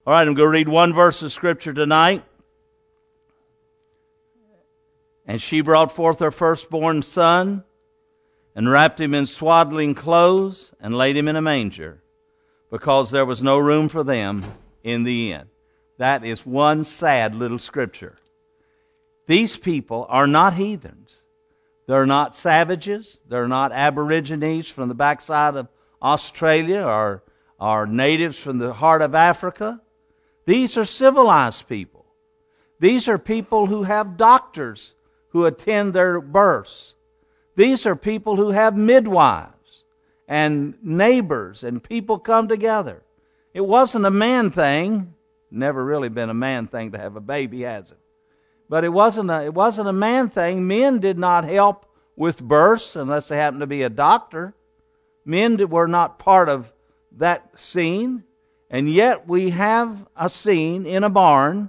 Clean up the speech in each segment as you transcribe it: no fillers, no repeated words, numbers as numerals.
All right, I'm going to read one verse of Scripture tonight. And she brought forth her firstborn son, and wrapped him in swaddling clothes, and laid him in a manger, because there was no room for them in the inn. That is one sad little scripture. These people are not heathens. They're not savages. They're not aborigines from the backside of Australia or natives from the heart of Africa. These are civilized people. These are people who have doctors who attend their births. These are people who have midwives and neighbors, and people come together. It wasn't a man thing. Never really been a man thing to have a baby, has it? But it wasn't a man thing. Men did not help with births unless they happened to be a doctor. Men were not part of that scene. And yet we have a scene in a barn.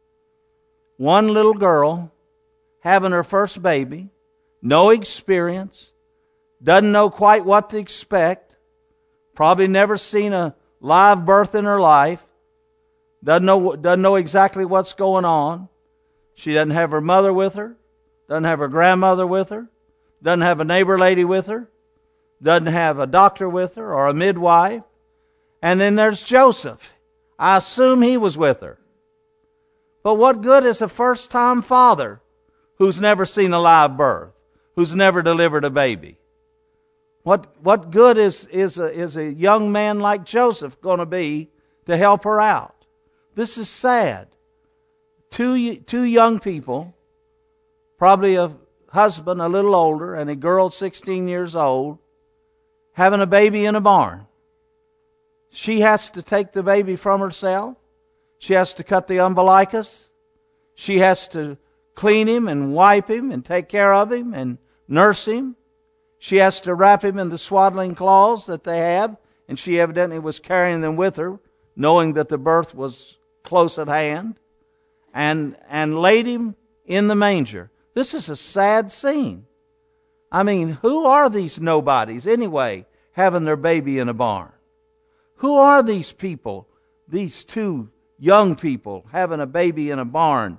One little girl having her first baby. No experience. Doesn't know quite what to expect. Probably never seen a live birth in her life. Doesn't know exactly what's going on. She doesn't have her mother with her. Doesn't have her grandmother with her. Doesn't have a neighbor lady with her. Doesn't have a doctor with her or a midwife. And then there's Joseph. I assume he was with her. But what good is a first-time father who's never seen a live birth, who's never delivered a baby? What good is a young man like Joseph going to be to help her out? This is sad. Two young people, probably a husband a little older and a girl 16 years old, having a baby in a barn. She has to take the baby from herself. She has to cut the umbilicus. She has to clean him and wipe him and take care of him and nurse him. She has to wrap him in the swaddling cloths that they have, and she evidently was carrying them with her, knowing that the birth was close at hand, and laid him in the manger. This is a sad scene. I mean, who are these nobodies anyway, having their baby in a barn? Who are these people, these two young people having a baby in a barn?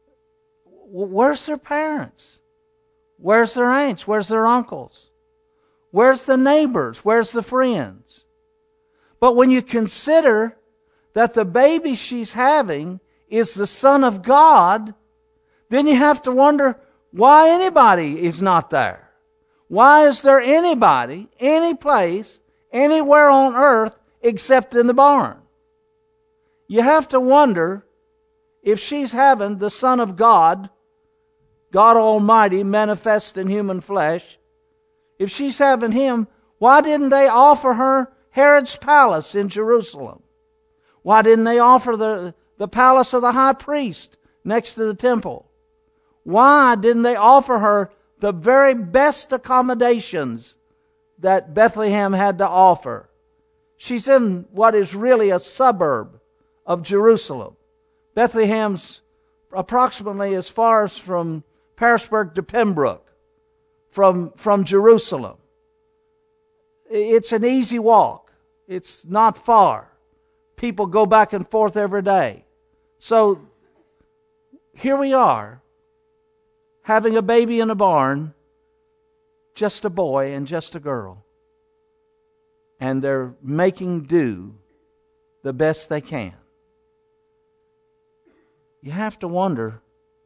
Where's their parents? Where's their aunts? Where's their uncles? Where's the neighbors? Where's the friends? But when you consider that the baby she's having is the Son of God, then you have to wonder why anybody is not there. Why is there anybody, any place, anywhere on earth except in the barn? You have to wonder if she's having the Son of God, God Almighty manifest in human flesh, if she's having Him, why didn't they offer her Herod's palace in Jerusalem? Why didn't they offer the palace of the high priest next to the temple? Why didn't they offer her the very best accommodations that Bethlehem had to offer? She's in what is really a suburb of Jerusalem. Bethlehem's approximately as far as from Parisburg to Pembroke from Jerusalem. It's an easy walk. It's not far. People go back and forth every day. So here we are, having a baby in a barn, just a boy and just a girl. And they're making do the best they can. You have to wonder,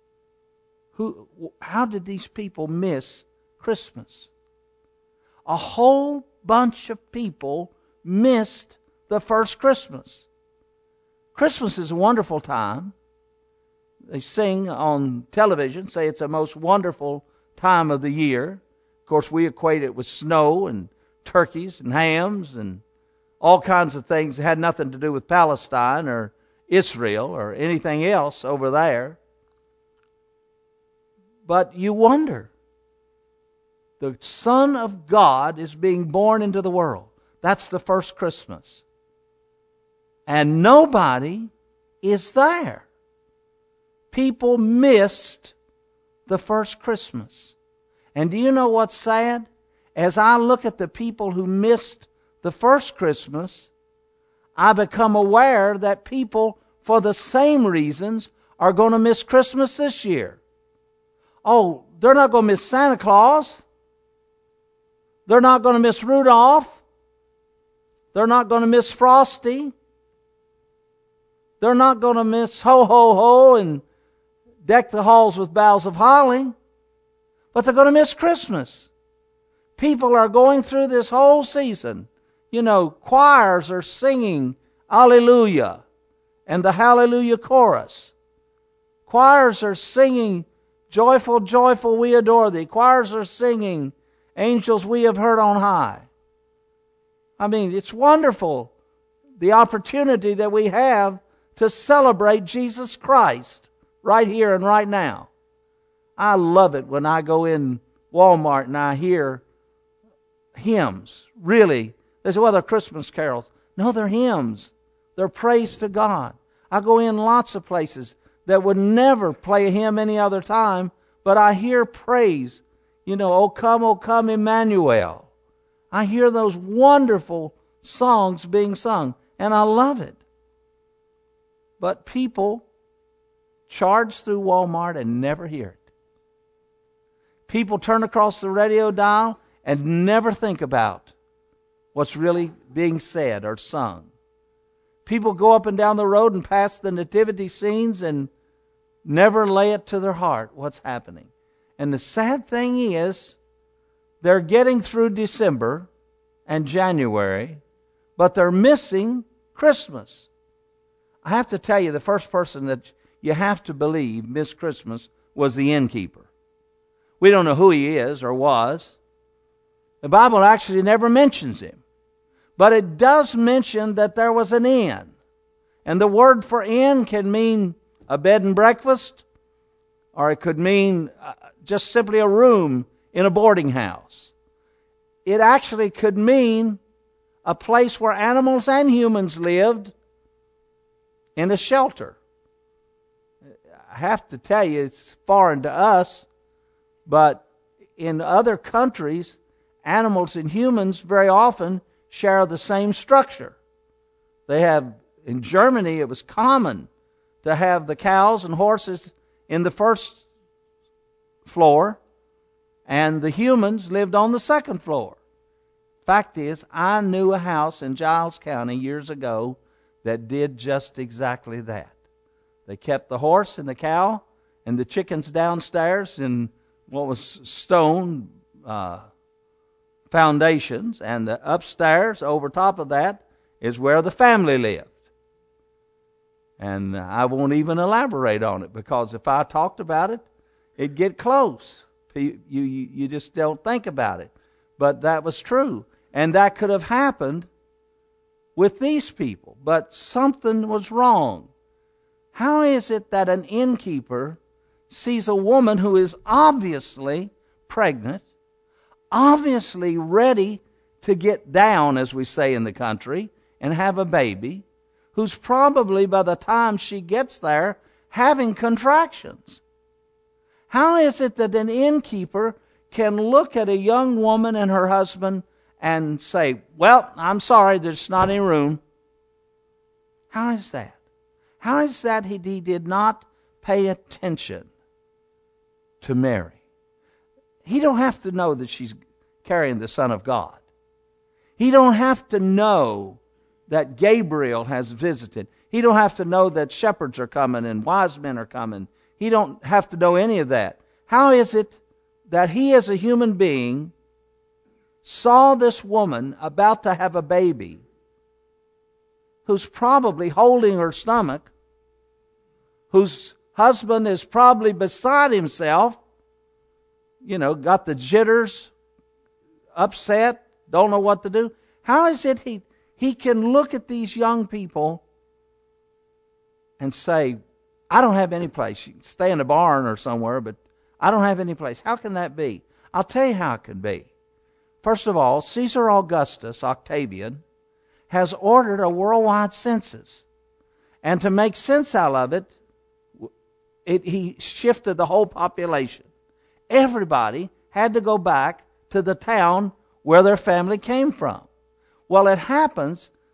how did these people miss Christmas? A whole bunch of people missed the first Christmas. Christmas is a wonderful time. They sing on television, say it's the most wonderful time of the year. Of course, we equate it with snow and turkeys and hams and all kinds of things that had nothing to do with Palestine or Israel or anything else over there. But you wonder, the Son of God is being born into the world. That's the first Christmas. And nobody is there. People missed the first Christmas. And do you know what's sad? As I look at the people who missed the first Christmas, I become aware that people, for the same reasons, are going to miss Christmas this year. Oh, they're not going to miss Santa Claus. They're not going to miss Rudolph. They're not going to miss Frosty. They're not going to miss Ho, Ho, Ho and deck the halls with boughs of holly. But they're going to miss Christmas. People are going through this whole season. You know, choirs are singing Alleluia and the Hallelujah chorus. Choirs are singing Joyful, joyful, we adore thee. Choirs are singing Angels we have heard on high. I mean, it's wonderful, the opportunity that we have to celebrate Jesus Christ right here and right now. I love it when I go in Walmart and I hear hymns. Really, they say, well, they're Christmas carols. No, they're hymns. They're praise to God. I go in lots of places that would never play a hymn any other time, but I hear praise. You know, O come, Emmanuel. I hear those wonderful songs being sung, and I love it. But people charge through Walmart and never hear it. People turn across the radio dial and never think about what's really being said or sung. People go up and down the road and pass the nativity scenes and never lay it to their heart what's happening. And the sad thing is, they're getting through December and January, but they're missing Christmas. I have to tell you, the first person that you have to believe missed Christmas was the innkeeper. We don't know who he is or was. The Bible actually never mentions him. But it does mention that there was an inn. And the word for inn can mean a bed and breakfast, or it could mean just simply a room in a boarding house. It actually could mean a place where animals and humans lived in a shelter. I have to tell you, it's foreign to us, but in other countries, animals and humans very often share the same structure. They have, in Germany, it was common to have the cows and horses in the first floor, and the humans lived on the second floor. Fact is, I knew a house in Giles County years ago that did just exactly that. They kept the horse and the cow and the chickens downstairs in what was stone foundations, and the upstairs over top of that is where the family lived. And I won't even elaborate on it, because if I talked about it, it'd get close. You just don't think about it. But that was true. And that could have happened with these people. But something was wrong. How is it that an innkeeper sees a woman who is obviously pregnant, obviously ready to get down, as we say in the country, and have a baby, who's probably, by the time she gets there, having contractions? How is it that an innkeeper can look at a young woman and her husband and say, well, I'm sorry, there's not any room? How is that? How is that he did not pay attention to Mary? He don't have to know that she's carrying the Son of God. He don't have to know that Gabriel has visited. He don't have to know that shepherds are coming and wise men are coming. He don't have to know any of that. How is it that he, as a human being, saw this woman about to have a baby, who's probably holding her stomach, whose husband is probably beside himself, got the jitters, upset, don't know what to do? How is it he can look at these young people and say, I don't have any place. You can stay in a barn or somewhere, but I don't have any place. How can that be? I'll tell you how it can be. First of all, Caesar Augustus, Octavian, has ordered a worldwide census. And to make sense out of it, he shifted the whole population. Everybody had to go back to the town where their family came from. Well, it happens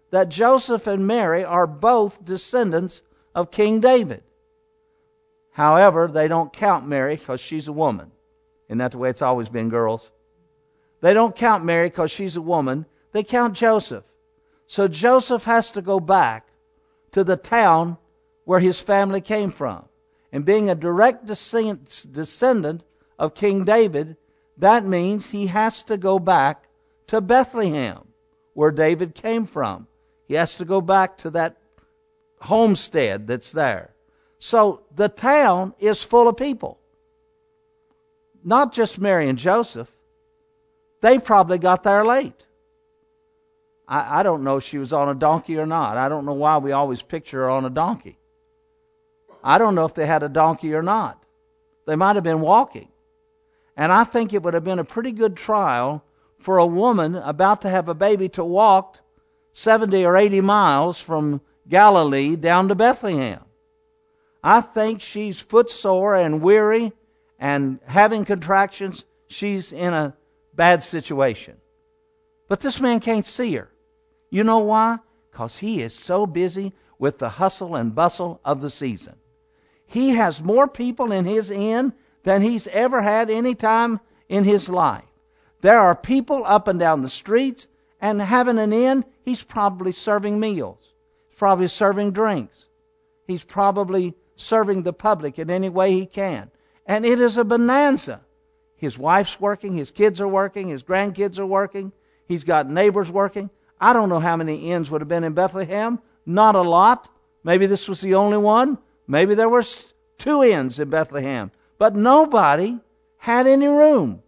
that Joseph and Mary are both descendants of King David. However, they don't count Mary because she's a woman. Isn't that the way it's always been, girls? They don't count Mary because she's a woman. They count Joseph. So Joseph has to go back to the town where his family came from. And being a direct descendant of King David, that means he has to go back to Bethlehem, where David came from. He has to go back to that homestead that's there. So the town is full of people. Not just Mary and Joseph. They probably got there late. I don't know if she was on a donkey or not. I don't know why we always picture her on a donkey. I don't know if they had a donkey or not. They might have been walking. And I think it would have been a pretty good trial for a woman about to have a baby to walk 70 or 80 miles from Galilee down to Bethlehem. I think she's footsore and weary and having contractions. She's in a bad situation. But this man can't see her. You know why? Because he is so busy with the hustle and bustle of the season. He has more people in his inn than he's ever had any time in his life. There are people up and down the streets, and having an inn, he's probably serving meals. He's probably serving drinks. He's probably serving the public in any way he can. And it is a bonanza. His wife's working, his kids are working, his grandkids are working. He's got neighbors working. I don't know how many inns would have been in Bethlehem. Not a lot. Maybe this was the only one. Maybe there were 2 inns in Bethlehem. But nobody had any room.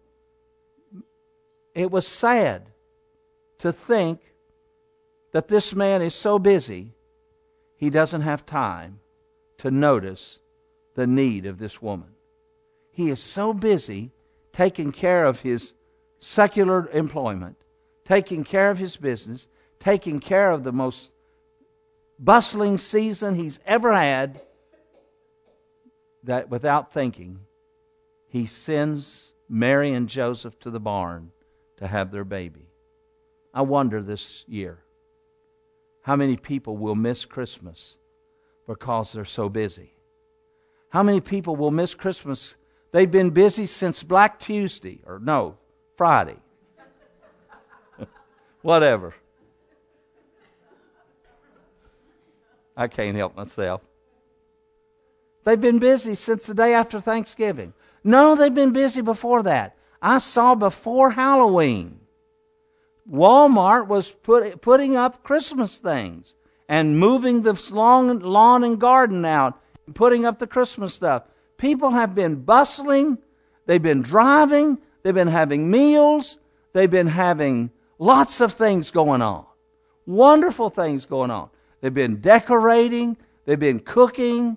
It was sad to think that this man is so busy, he doesn't have time to notice the need of this woman. He is so busy taking care of his secular employment, taking care of his business, taking care of the most bustling season he's ever had, that without thinking, he sends Mary and Joseph to the barn to have their baby. I wonder this year how many people will miss Christmas because they're so busy. How many people will miss Christmas? They've been busy since Black Tuesday, or no, Friday. Whatever. I can't help myself. They've been busy since the day after Thanksgiving. No, they've been busy before that. I saw before Halloween, Walmart was putting up Christmas things and moving the lawn and garden out, and putting up the Christmas stuff. People have been bustling. They've been driving. They've been having meals. They've been having lots of things going on. Wonderful things going on. They've been decorating. They've been cooking.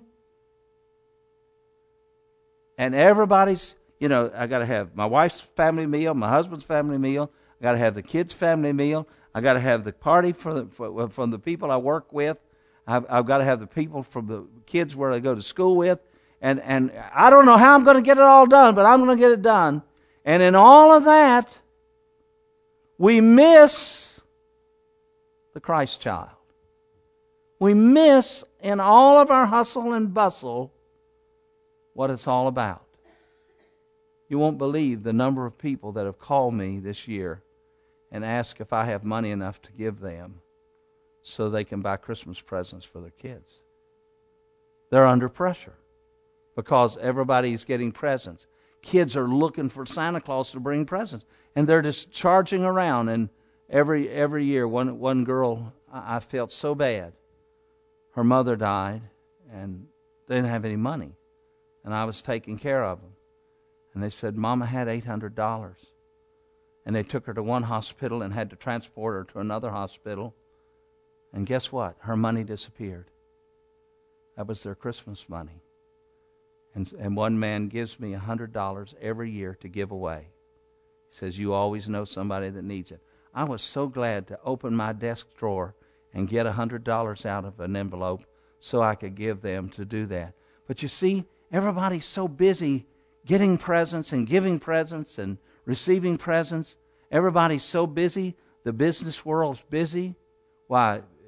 And everybody's, I got to have my wife's family meal, my husband's family meal. I got to have the kids' family meal. I got to have the party from the people I work with. I've got to have the people from the kids where they go to school with. And I don't know how I'm going to get it all done, but I'm going to get it done. And in all of that, we miss the Christ child. We miss in all of our hustle and bustle what it's all about. You won't believe the number of people that have called me this year and asked if I have money enough to give them so they can buy Christmas presents for their kids. They're under pressure because everybody's getting presents. Kids are looking for Santa Claus to bring presents, and they're just charging around. And every year, one girl, I felt so bad. Her mother died, and they didn't have any money, and I was taking care of them. And they said, Mama had $800. And they took her to one hospital and had to transport her to another hospital. And guess what? Her money disappeared. That was their Christmas money. And one man gives me $100 every year to give away. He says, you always know somebody that needs it. I was so glad to open my desk drawer and get $100 out of an envelope so I could give them to do that. But you see, everybody's so busy getting presents and giving presents and receiving presents. Everybody's so busy. The business world's busy. Why,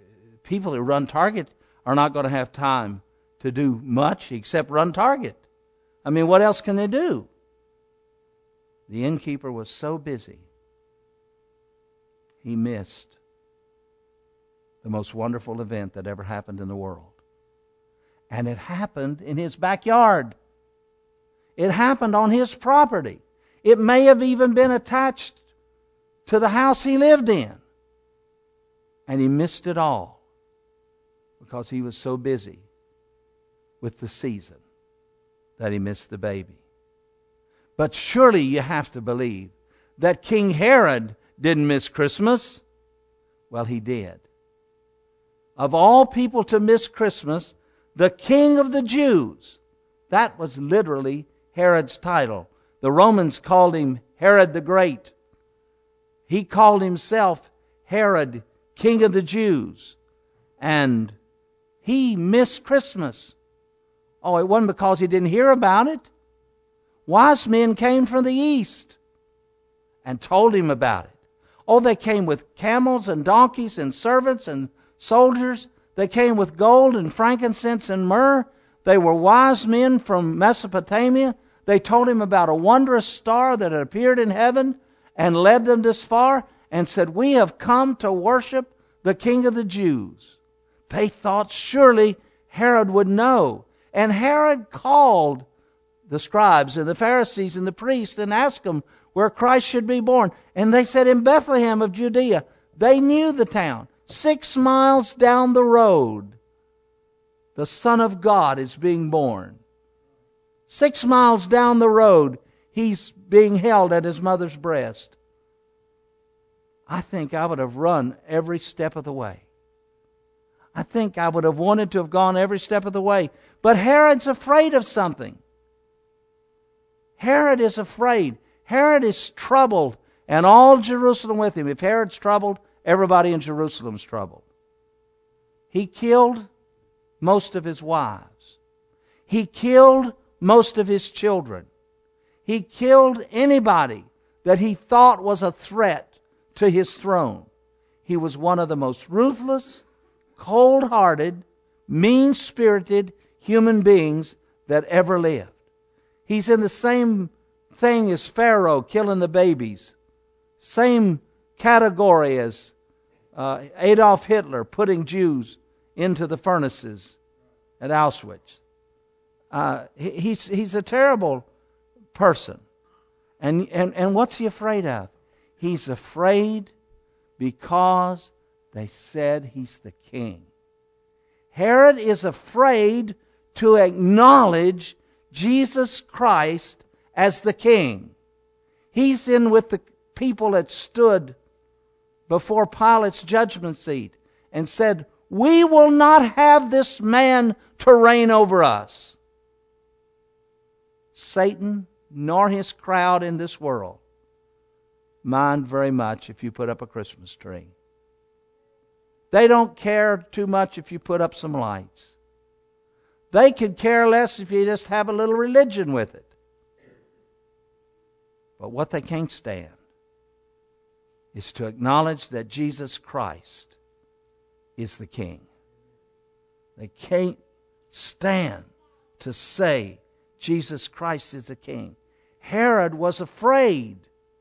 people who run Target are not going to have time to do much except run Target. I mean, what else can they do? The innkeeper was so busy, he missed the most wonderful event that ever happened in the world. And it happened in his backyard. It happened on his property. It may have even been attached to the house he lived in. And he missed it all because he was so busy with the season that he missed the baby. But surely you have to believe that King Herod didn't miss Christmas. Well, he did. Of all people to miss Christmas, the King of the Jews, that was literally Herod's title. The Romans called him Herod the Great. He called himself Herod, King of the Jews. And he missed Christmas. Oh, it wasn't because he didn't hear about it. Wise men came from the east and told him about it. Oh, they came with camels and donkeys and servants and soldiers. They came with gold and frankincense and myrrh. They were wise men from Mesopotamia. They told him about a wondrous star that had appeared in heaven and led them this far and said, "We have come to worship the King of the Jews." They thought surely Herod would know. And Herod called the scribes and the Pharisees and the priests and asked them where Christ should be born. And they said, "In Bethlehem of Judea." They knew the town. 6 miles down the road, the Son of God is being born. 6 miles down the road, he's being held at his mother's breast. I think I would have run every step of the way. I think I would have wanted to have gone every step of the way. But Herod's afraid of something. Herod is afraid. Herod is troubled, and all Jerusalem with him. If Herod's troubled, everybody in Jerusalem's troubled. He killed most of his wives. He killed most of his children. He killed anybody that he thought was a threat to his throne. He was one of the most ruthless, cold-hearted, mean-spirited human beings that ever lived. He's in the same thing as Pharaoh killing the babies. Same category as Adolf Hitler putting Jews into the furnaces at Auschwitz. He's a terrible person. And what's he afraid of? He's afraid because they said he's the king. Herod is afraid to acknowledge Jesus Christ as the king. He's in with the people that stood before Pilate's judgment seat and said, "We will not have this man to reign over us." Satan nor his crowd in this world mind very much if you put up a Christmas tree. They don't care too much if you put up some lights. They could care less if you just have a little religion with it. But what they can't stand is to acknowledge that Jesus Christ is the King. They can't stand to say Jesus Christ is the King. Herod was afraid.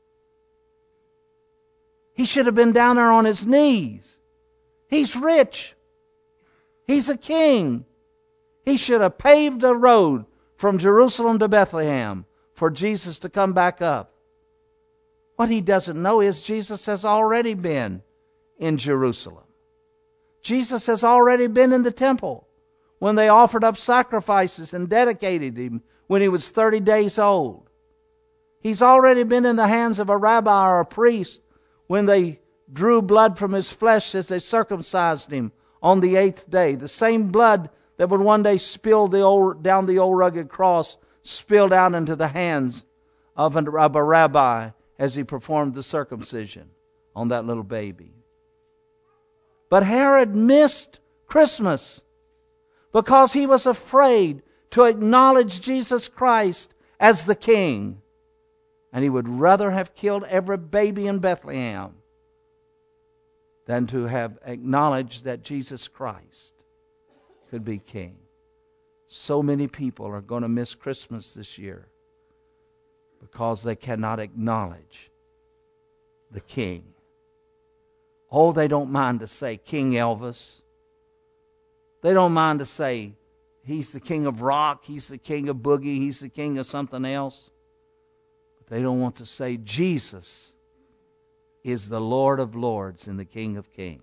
He should have been down there on his knees. He's rich. He's a king. He should have paved a road from Jerusalem to Bethlehem for Jesus to come back up. What he doesn't know is Jesus has already been in Jerusalem. Jesus has already been in the temple when they offered up sacrifices and dedicated him when he was 30 days old. He's already been in the hands of a rabbi or a priest when they drew blood from his flesh as they circumcised him on the 8th day. The same blood that would one day spill down the old rugged cross spilled out into the hands of a rabbi as he performed the circumcision on that little baby. But Herod missed Christmas because he was afraid to acknowledge Jesus Christ as the King. And he would rather have killed every baby in Bethlehem than to have acknowledged that Jesus Christ could be king. So many people are going to miss Christmas this year because they cannot acknowledge the king. Oh, they don't mind to say King Elvis. They don't mind to say he's the king of rock, he's the king of boogie, he's the king of something else. But they don't want to say Jesus is the Lord of lords and the King of kings.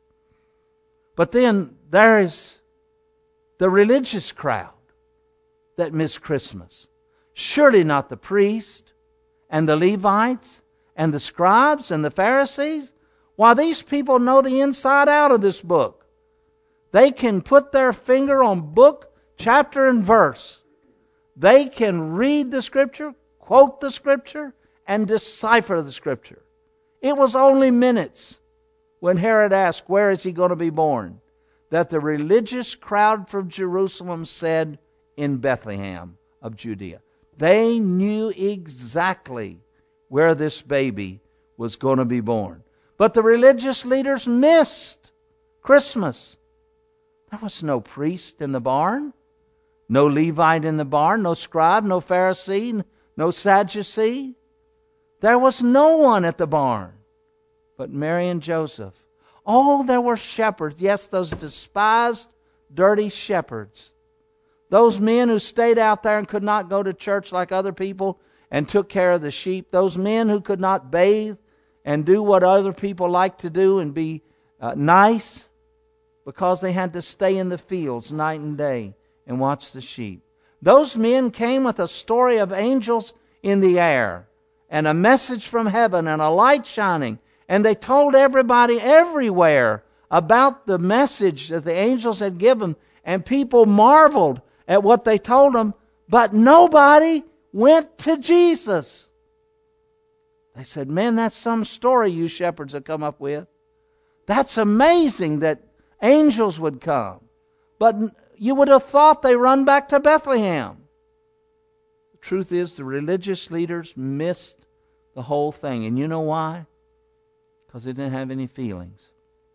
But then there is the religious crowd that miss Christmas. Surely not the priest and the Levites and the scribes and the Pharisees. Why, these people know the inside out of this book. They can put their finger on book, chapter, and verse. They can read the Scripture, quote the Scripture, and decipher the Scripture. It was only minutes when Herod asked, where is he going to be born, that the religious crowd from Jerusalem said, in Bethlehem of Judea. They knew exactly where this baby was going to be born. But the religious leaders missed Christmas. There was no priest in the barn, no Levite in the barn, no scribe, no Pharisee, no Sadducee. There was no one at the barn but Mary and Joseph. Oh, there were shepherds. Yes, those despised, dirty shepherds. Those men who stayed out there and could not go to church like other people and took care of the sheep. Those men who could not bathe and do what other people like to do and be nice because they had to stay in the fields night and day and watch the sheep. Those men came with a story of angels in the air and a message from heaven and a light shining. And they told everybody everywhere about the message that the angels had given. And people marveled at what they told them. But nobody went to Jesus. They said, man, that's some story you shepherds have come up with. That's amazing that angels would come. But you would have thought they run back to Bethlehem. The truth is, the religious leaders missed the whole thing. And you know why? Because they didn't have any feelings.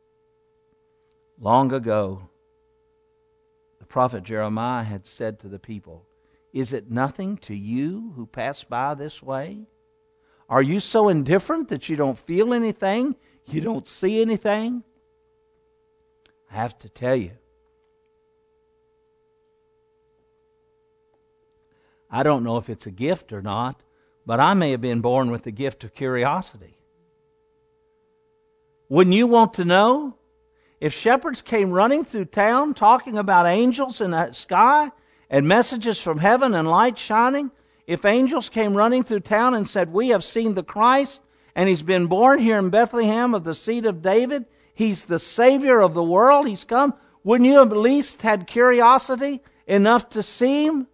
Long ago, the prophet Jeremiah had said to the people, is it nothing to you who pass by this way? Are you so indifferent that you don't feel anything? You don't see anything? I have to tell you, I don't know if it's a gift or not, but I may have been born with the gift of curiosity. Wouldn't you want to know? If shepherds came running through town talking about angels in the sky and messages from heaven and light shining, if angels came running through town and said, we have seen the Christ and he's been born here in Bethlehem of the seed of David, he's the Savior of the world, he's come, wouldn't you have at least had curiosity enough to see him?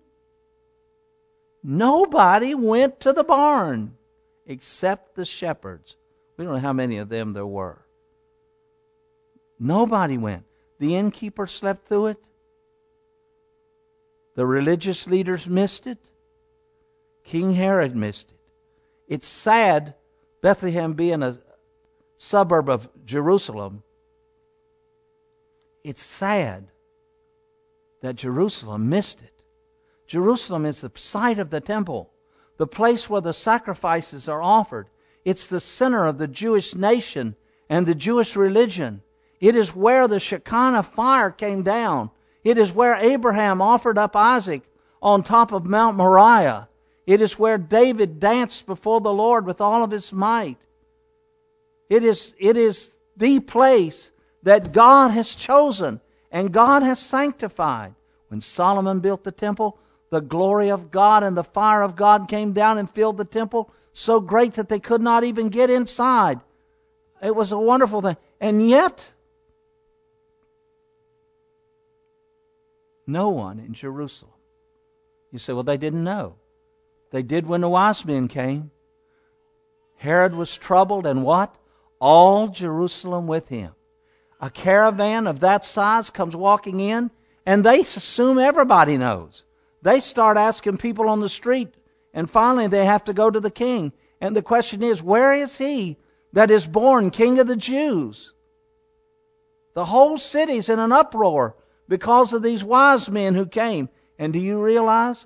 Nobody went to the barn except the shepherds. We don't know how many of them there were. Nobody went. The innkeeper slept through it. The religious leaders missed it. King Herod missed it. It's sad, Bethlehem being a suburb of Jerusalem, it's sad that Jerusalem missed it. Jerusalem is the site of the temple, the place where the sacrifices are offered. It's the center of the Jewish nation and the Jewish religion. It is where the Shekinah fire came down. It is where Abraham offered up Isaac on top of Mount Moriah. It is where David danced before the Lord with all of his might. It is the place that God has chosen and God has sanctified. When Solomon built the temple, the glory of God and the fire of God came down and filled the temple so great that they could not even get inside. It was a wonderful thing. And yet, no one in Jerusalem. You say, well, they didn't know. They did when the wise men came. Herod was troubled, and what? All Jerusalem with him. A caravan of that size comes walking in, and they assume everybody knows. They start asking people on the street, and finally they have to go to the king. And the question is, where is he that is born King of the Jews? The whole city's in an uproar because of these wise men who came. And do you realize,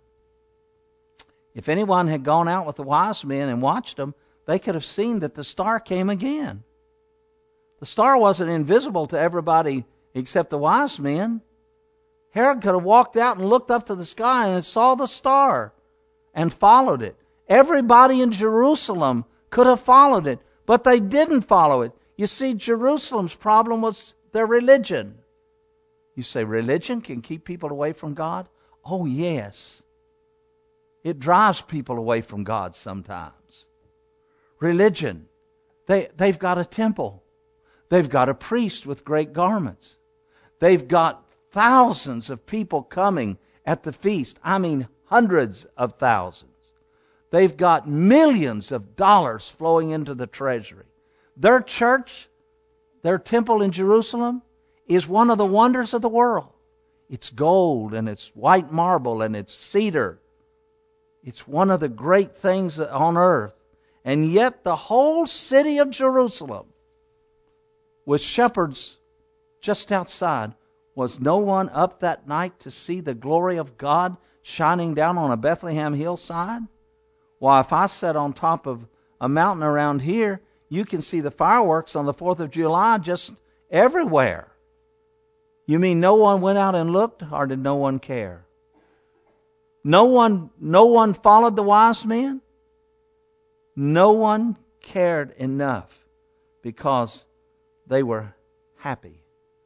if anyone had gone out with the wise men and watched them, they could have seen that the star came again. The star wasn't invisible to everybody except the wise men. Herod could have walked out and looked up to the sky and saw the star and followed it. Everybody in Jerusalem could have followed it, but they didn't follow it. You see, Jerusalem's problem was their religion. You say, religion can keep people away from God? Oh, yes. It drives people away from God sometimes. Religion. They've got a temple. They've got a priest with great garments. They've got thousands of people coming at the feast. I mean, hundreds of thousands. They've got millions of dollars flowing into the treasury. Their church, their temple in Jerusalem, is one of the wonders of the world. It's gold and it's white marble and it's cedar. It's one of the great things on earth. And yet the whole city of Jerusalem, with shepherds just outside, was no one up that night to see the glory of God shining down on a Bethlehem hillside? Why, if I sat on top of a mountain around here, you can see the fireworks on the 4th of July just everywhere. You mean no one went out and looked, or did no one care? No one followed the wise men? No one cared enough because they were happy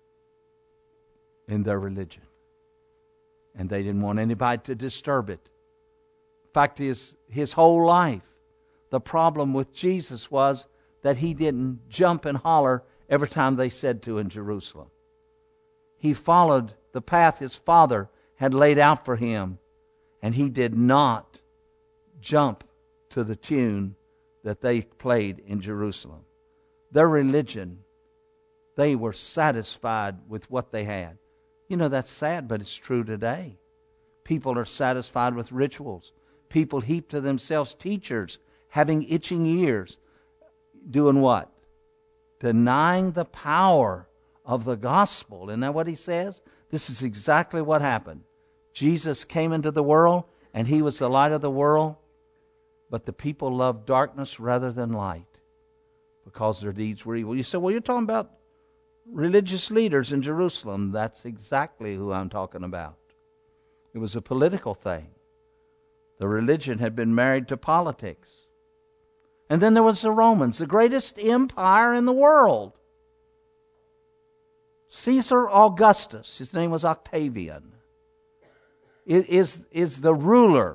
in their religion. And they didn't want anybody to disturb it. In fact, his whole life, the problem with Jesus was that he didn't jump and holler every time they said to in Jerusalem. He followed the path his Father had laid out for him, and he did not jump to the tune that they played in Jerusalem. Their religion, they were satisfied with what they had. You know, that's sad, but it's true today. People are satisfied with rituals. People heap to themselves teachers having itching ears. Doing what? Denying the power of the gospel. Isn't that what he says? This is exactly what happened. Jesus came into the world, and he was the light of the world, but the people loved darkness rather than light because their deeds were evil. You say, well, you're talking about religious leaders in Jerusalem. That's exactly who I'm talking about. It was a political thing. The religion had been married to politics. And then there was the Romans, the greatest empire in the world. Caesar Augustus, his name was Octavian, is the ruler.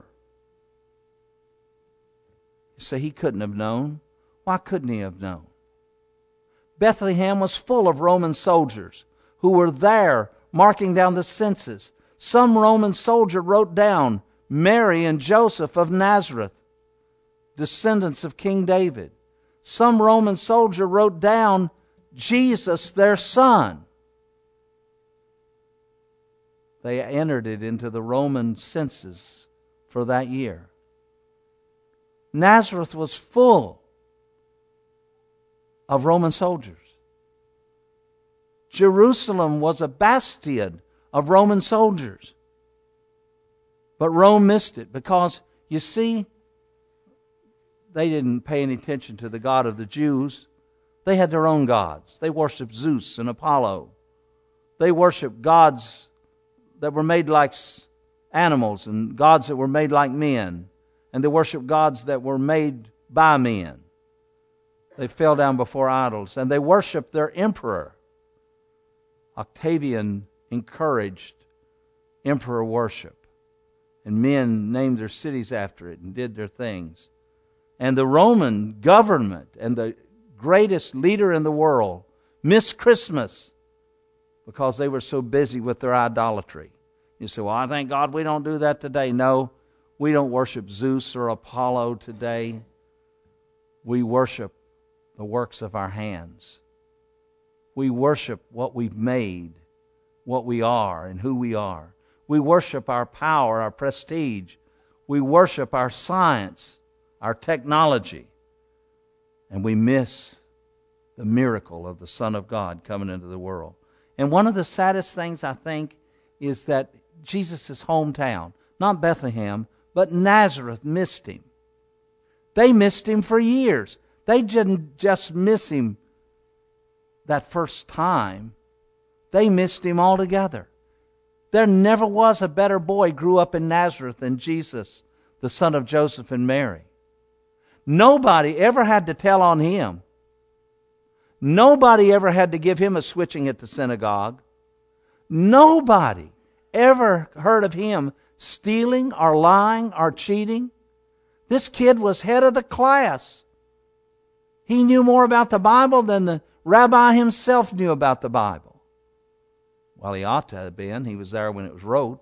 You say he couldn't have known. Why couldn't he have known? Bethlehem was full of Roman soldiers who were there marking down the census. Some Roman soldier wrote down Mary and Joseph of Nazareth, descendants of King David. Some Roman soldier wrote down Jesus, their son. They entered it into the Roman census for that year. Nazareth was full of Roman soldiers. Jerusalem was a bastion of Roman soldiers. But Rome missed it because, you see, they didn't pay any attention to the God of the Jews. They had their own gods. They worshiped Zeus and Apollo. They worshiped gods that were made like animals and gods that were made like men. And they worshiped gods that were made by men. They fell down before idols, and they worshiped their emperor. Octavian encouraged emperor worship, and men named their cities after it and did their things. And the Roman government and the greatest leader in the world missed Christmas because they were so busy with their idolatry. You say, well, I thank God we don't do that today. No, we don't worship Zeus or Apollo today. We worship the works of our hands. We worship what we've made, what we are and who we are. We worship our power, our prestige. We worship our science, our technology. And we miss the miracle of the Son of God coming into the world. And one of the saddest things, I think, is that Jesus' hometown, not Bethlehem, but Nazareth, missed him. They missed him for years. They didn't just miss him that first time. They missed him altogether. There never was a better boy grew up in Nazareth than Jesus, the son of Joseph and Mary. Nobody ever had to tell on him. Nobody ever had to give him a switching at the synagogue. Nobody ever heard of him stealing or lying or cheating. This kid was head of the class. He knew more about the Bible than the rabbi himself knew about the Bible. Well, he ought to have been. He was there when it was wrote.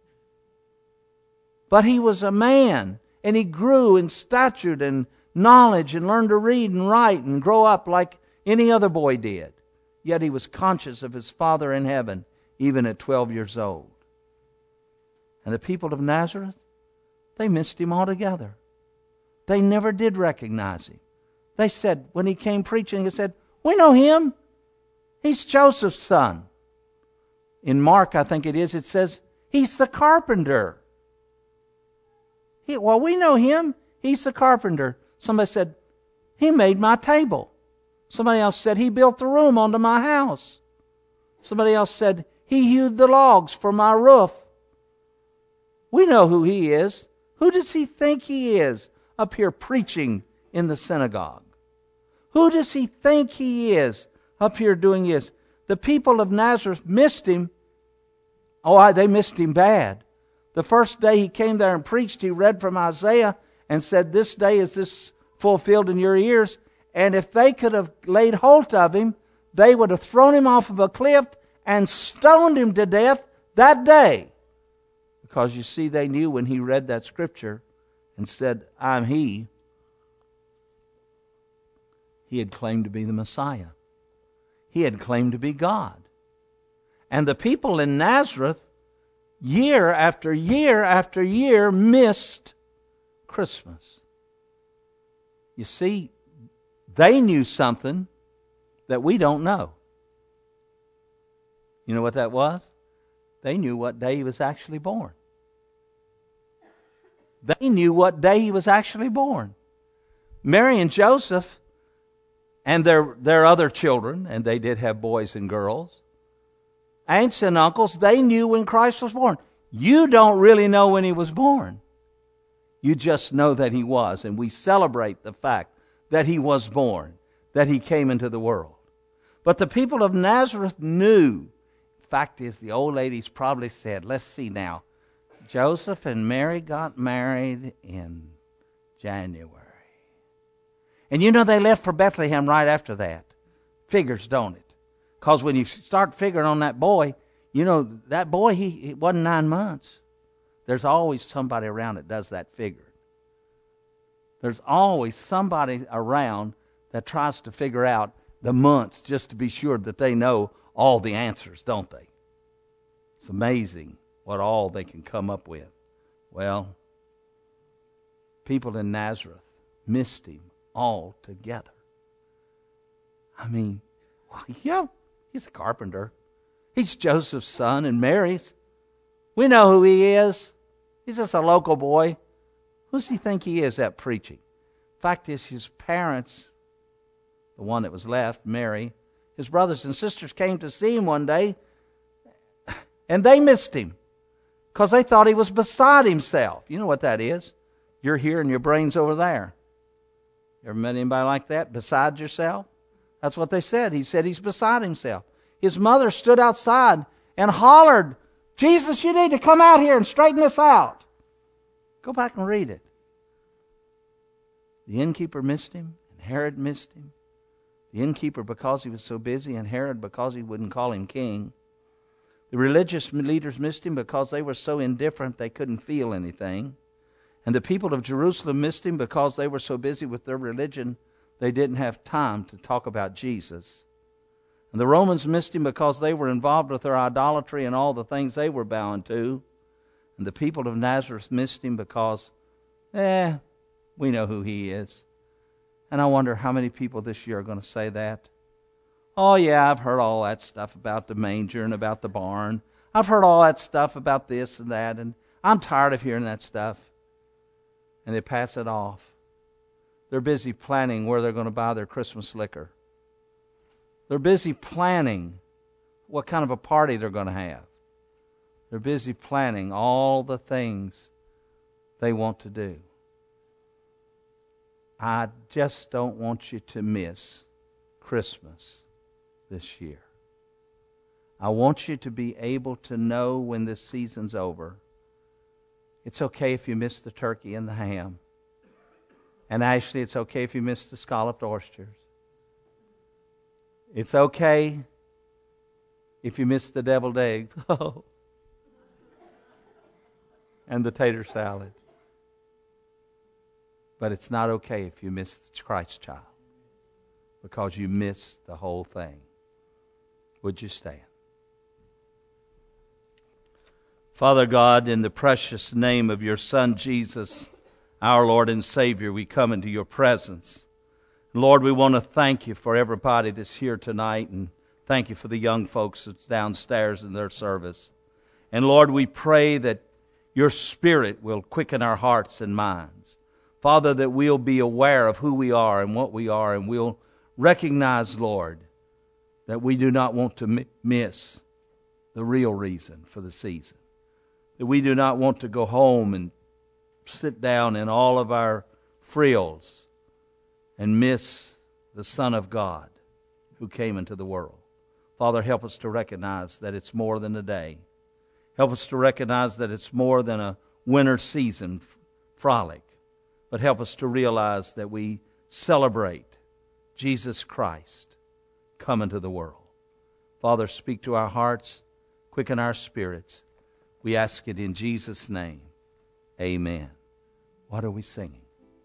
But he was a man, and he grew in stature and knowledge and learned to read and write and grow up like any other boy did. Yet he was conscious of his Father in heaven, even at 12 years old. And the people of Nazareth, they missed him altogether. They never did recognize him. They said, when he came preaching, they said, "We know him. He's Joseph's son." In Mark, I think it says, "He's the carpenter." Well, we know him. He's the carpenter. Somebody said, "He made my table." Somebody else said, "He built the room onto my house." Somebody else said, "He hewed the logs for my roof." We know who he is. Who does he think he is up here preaching in the synagogue? Who does he think he is up here doing this? The people of Nazareth missed him. They missed him bad. The first day he came there and preached, he read from Isaiah and said, "This day is this fulfilled in your ears." And if they could have laid hold of him, they would have thrown him off of a cliff and stoned him to death that day. Because you see, they knew when he read that scripture and said, "I'm he," he had claimed to be the Messiah. He had claimed to be God. And the people in Nazareth, year after year after year, missed Christmas. You see, they knew something that we don't know. You know what that was? They knew what day he was actually born. They knew what day he was actually born. Mary and Joseph and their other children, and they did have boys and girls, aunts and uncles, they knew when Christ was born. You don't really know when he was born. You just know that he was, and we celebrate the fact that he was born, that he came into the world. But the people of Nazareth knew. Fact is, the old ladies probably said, "Let's see now, Joseph and Mary got married in January. And you know they left for Bethlehem right after that. Figures, don't it? Because when you start figuring on that boy, you know, that boy, he wasn't 9 months. There's always somebody around that does that figure. There's always somebody around that tries to figure out the months just to be sure that they know all the answers, don't they? It's amazing what all they can come up with. Well, people in Nazareth missed him altogether. I mean, yeah, he's a carpenter. He's Joseph's son and Mary's. We know who he is. He's just a local boy. Who does he think he is at preaching? Fact is, his parents, the one that was left, Mary, his brothers and sisters came to see him one day, and they missed him because they thought he was beside himself. You know what that is? You're here and your brain's over there. You ever met anybody like that, beside yourself? That's what they said. He said he's beside himself. His mother stood outside and hollered, "Jesus, you need to come out here and straighten this out." Go back and read it. The innkeeper missed him, and Herod missed him. The innkeeper because he was so busy, and Herod because he wouldn't call him king. The religious leaders missed him because they were so indifferent they couldn't feel anything. And the people of Jerusalem missed him because they were so busy with their religion they didn't have time to talk about Jesus. And the Romans missed him because they were involved with their idolatry and all the things they were bound to. And the people of Nazareth missed him because, we know who he is. And I wonder how many people this year are going to say that. Oh, yeah, I've heard all that stuff about the manger and about the barn. I've heard all that stuff about this and that, and I'm tired of hearing that stuff. And they pass it off. They're busy planning where they're going to buy their Christmas liquor. They're busy planning what kind of a party they're going to have. They're busy planning all the things they want to do. I just don't want you to miss Christmas this year. I want you to be able to know when this season's over. It's okay if you miss the turkey and the ham. And actually, it's okay if you miss the scalloped oysters. It's okay if you miss the deviled eggs. And the tater salad. But it's not okay if you miss the Christ child, because you miss the whole thing. Would you stand? Father God, in the precious name of your Son Jesus, our Lord and Savior, we come into your presence. Lord, we want to thank you for everybody that's here tonight, and thank you for the young folks that's downstairs in their service. And Lord, we pray that your Spirit will quicken our hearts and minds. Father, that we'll be aware of who we are and what we are, and we'll recognize, Lord, that we do not want to miss the real reason for the season. That we do not want to go home and sit down in all of our frills and miss the Son of God who came into the world. Father, help us to recognize that it's more than a day. Help us to recognize that it's more than a winter season frolic. But help us to realize that we celebrate Jesus Christ coming to the world. Father, speak to our hearts, quicken our spirits. We ask it in Jesus' name. Amen. What are we singing?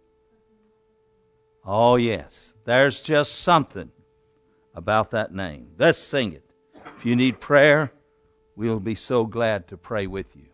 Oh, yes. There's just something about that name. Let's sing it. If you need prayer, we'll be so glad to pray with you.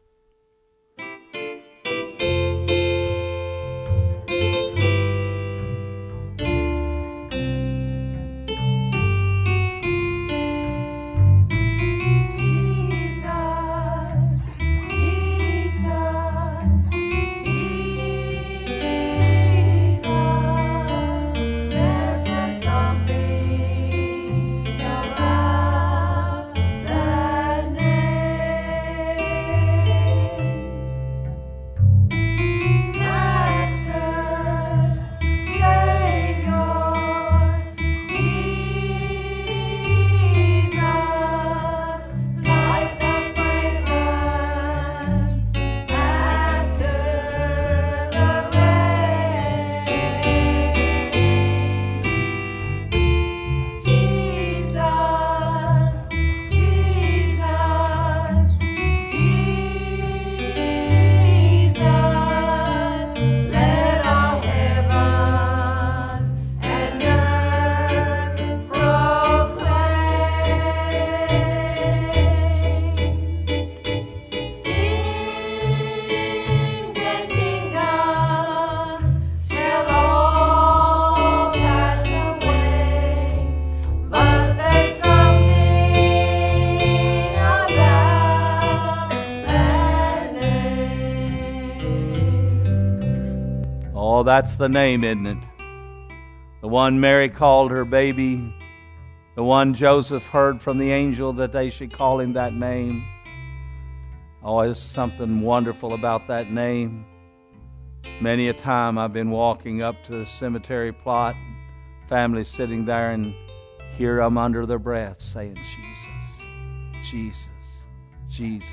Oh, that's the name, isn't it? The one Mary called her baby. The one Joseph heard from the angel that they should call him that name. Oh, there's something wonderful about that name. Many a time I've been walking up to the cemetery plot, families sitting there, and hear them under their breath saying, Jesus, Jesus, Jesus.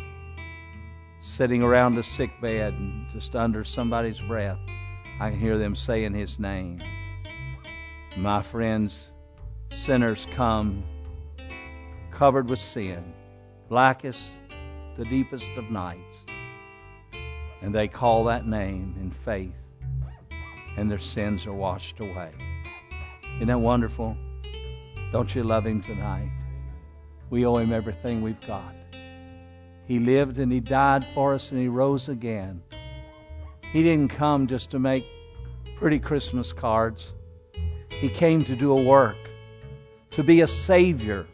Sitting around a sick bed and just under somebody's breath, I can hear them saying his name. My friends, sinners come covered with sin, blackest, the deepest of nights, and they call that name in faith, and their sins are washed away. Isn't that wonderful? Don't you love him tonight? We owe him everything we've got. He lived and he died for us and he rose again. He didn't come just to make pretty Christmas cards. He came to do a work. to be a Savior.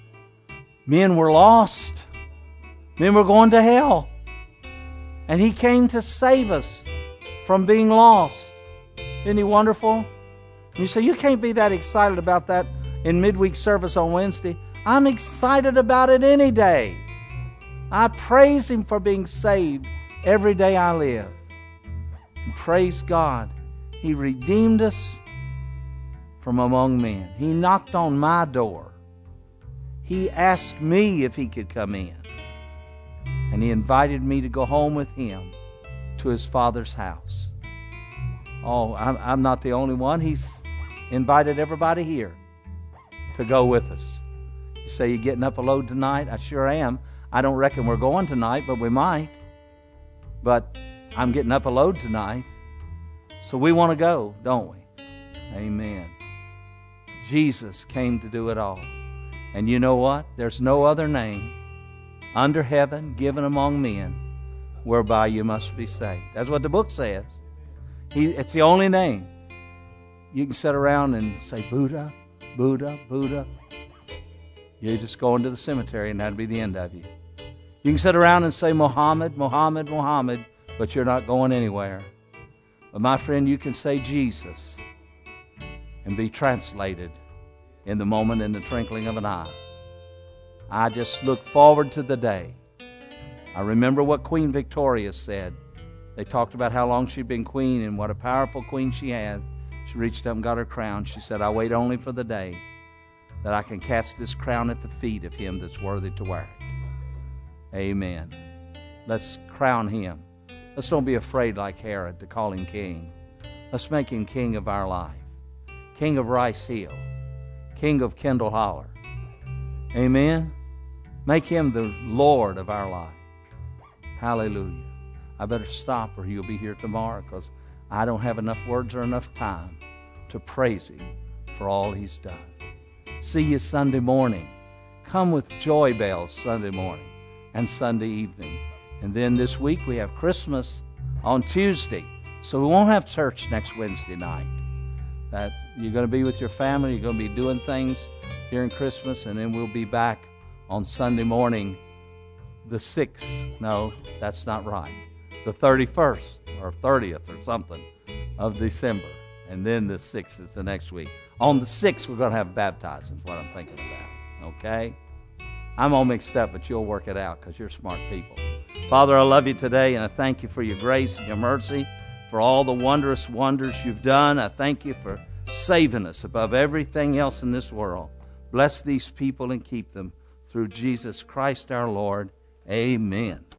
Men were lost. Men were going to hell. And He came to save us from being lost. Isn't He wonderful? You say, you can't be that excited about that in midweek service on Wednesday. I'm excited about it any day. I praise Him for being saved every day I live. And praise God, He redeemed us from among men. He knocked on my door. He asked me if He could come in. And He invited me to go home with Him to His Father's house. Oh, I'm not the only one. He's invited everybody here to go with us. You say, you getting up a load tonight? I sure am. I don't reckon we're going tonight, but we might. But I'm getting up a load tonight. So we want to go, don't we? Amen. Jesus came to do it all. And you know what? There's no other name under heaven given among men whereby you must be saved. That's what the book says. It's the only name. You can sit around and say, Buddha, Buddha, Buddha. You're just going to the cemetery and that'll be the end of you. You can sit around and say Muhammad, Muhammad, Muhammad, but you're not going anywhere. But my friend, you can say Jesus and be translated in the moment, in the twinkling of an eye. I just look forward to the day. I remember what Queen Victoria said. They talked about how long she'd been queen and what a powerful queen she had. She reached up and got her crown. She said, I wait only for the day that I can cast this crown at the feet of Him that's worthy to wear it. Amen. Let's crown Him. Let's don't be afraid like Herod to call Him king. Let's make Him king of our life. King of Rice Hill. King of Kendall Holler. Amen. Make Him the Lord of our life. Hallelujah. I better stop or you'll be here tomorrow because I don't have enough words or enough time to praise Him for all He's done. See you Sunday morning. Come with joy bells Sunday morning and Sunday evening. And then this week we have Christmas on Tuesday. So we won't have church next Wednesday night. That you're going to be with your family. You're going to be doing things during Christmas. And then we'll be back on Sunday morning, the 6th. No, that's not right. The 31st or 30th or something of December. And then the 6th is the next week. On the 6th, we're going to have baptizing is what I'm thinking about. Okay? I'm all mixed up, but you'll work it out because you're smart people. Father, I love you today, and I thank you for your grace and your mercy, for all the wondrous wonders you've done. I thank you for saving us above everything else in this world. Bless these people and keep them through Jesus Christ our Lord. Amen.